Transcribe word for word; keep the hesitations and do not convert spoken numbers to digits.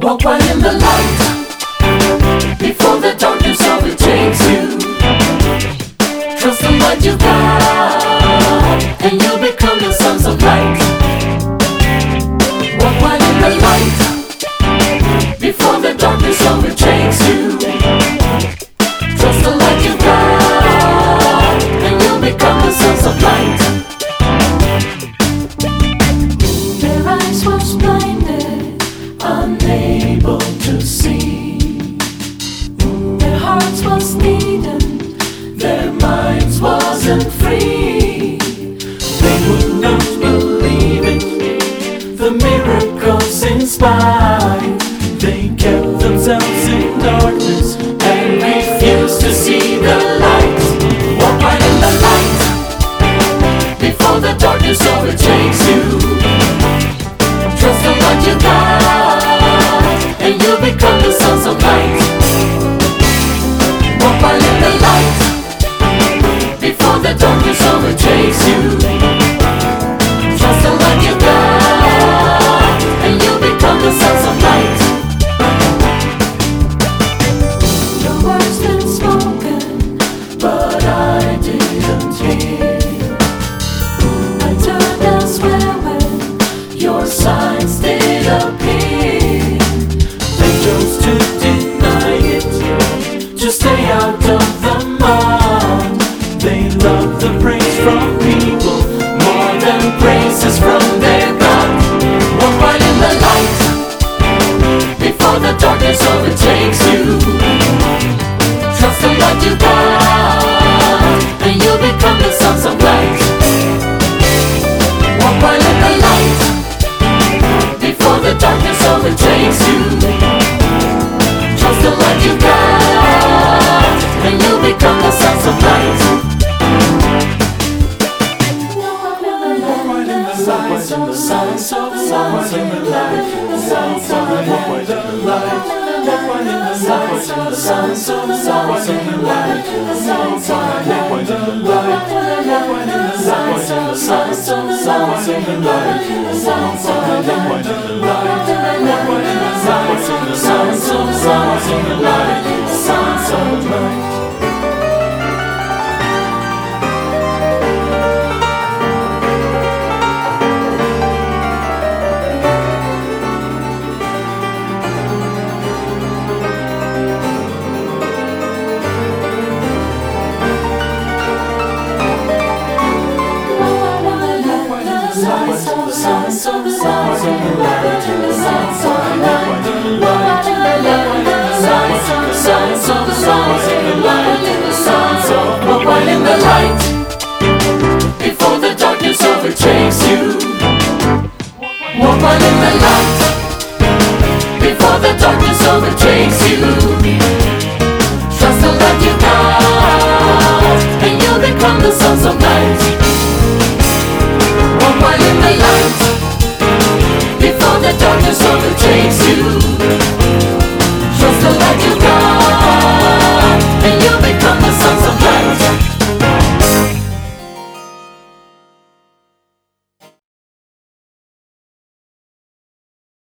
Walk while in the light, before the darkness overtakes you. Trust the light you got, and you'll become the sons of light. Walk while in the light, before the darkness overtakes you. Trust the light you got, and you'll become the sons of light. Their eyes was blinded, unable to see. Their hearts was needed, their minds wasn't free. They would not believe it, the miracles inspired. They kept themselves in darkness and refused to see the light. Walk right in the light, before the darkness overtakes you. Trust the light you got, and you'll become the sons of light. Walk right in the light, before the darkness overtakes you. Trust the light you got, and you'll become the sons of light. The words been spoken, but I didn't hear. I turned elsewhere when your signs did appear. They chose to deny it, to stay out of the mud. They love the praise from people more than praises from their God. Walk right in the light, before the darkness overtakes you. Trust the light you got, and you'll become the sons of light. Walk right in the light, before the darkness overtakes you. Trust the light you got, and you'll become the sons of light. The sons of sons in the light, the sons of light, the light. Walk right in the light, the sons of sons in the light, the sons of light, the light. Walk right in the light, the sons of sons in the light, the sons of light, the light. Walk right in the light, the sons of sons in the light, the sons of light. Sons of sons in the light, the sons of light, the light. The sons of sons in the light, the sons of. Walk right in the light, before the darkness overtakes you. Walk right in the light, before the darkness overtakes you. Trust the light you got, and you'll become the sons of light. Walk right in the light, before the darkness overtakes you.